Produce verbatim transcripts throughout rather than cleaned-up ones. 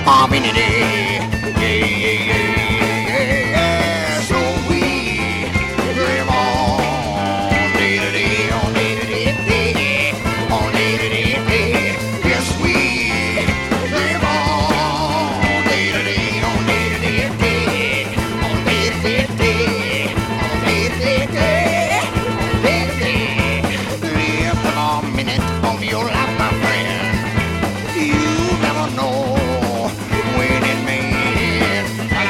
I'm in it. Yeah, yeah, yeah, yeah, yeah. So we live on day to day, on day to day, day, on day to day, day. Yes, we live on day to day, on day to day, day, on day to day, day, on day to day, day, on day to day. Live for a minute on your life, my friend. You never know when it may end. But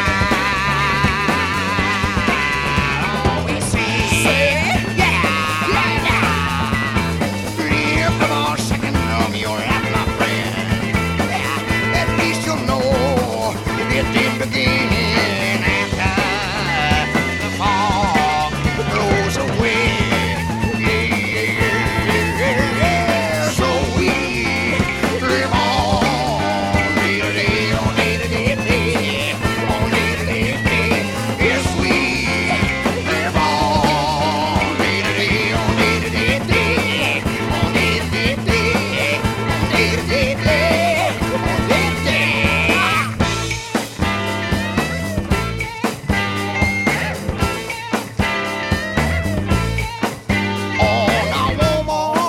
I always say, yeah, yeah, yeah. Live for a second of your life, my friend. Yeah, at least you'll know it did begin after the fog blows away. Yeah, yeah, yeah, yeah, yeah. So we live on day to day, on day to day, day, on day to day, day. Yes, we live on day to day, on day to day, day, on day to day, day, on day to day, day, on day to day. Oh, now,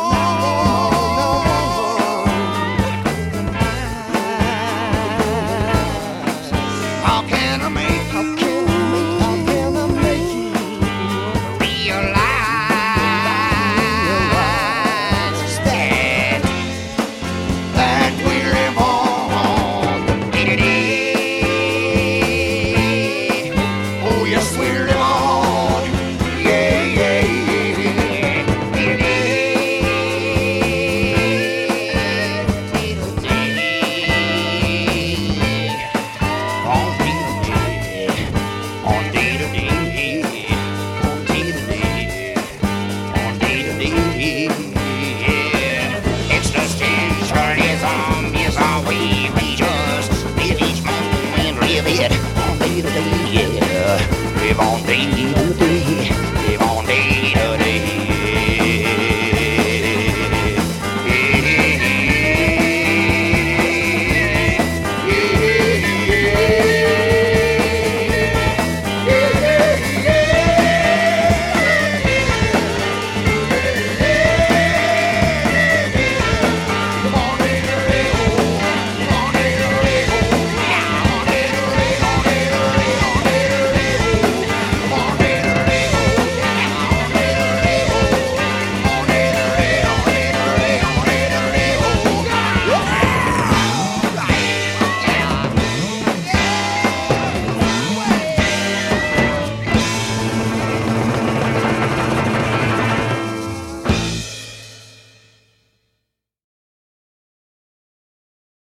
how can I make how can I make how can I make you realize that that we live on day to day. Oh yes, we live on. Yeah, yeah, yeah. Day to day. Day to day. On day to day, on day to day, on day to day, on day to day. It's the stationism is our way. We just live each moment, live it on day to day. Yeah, live on day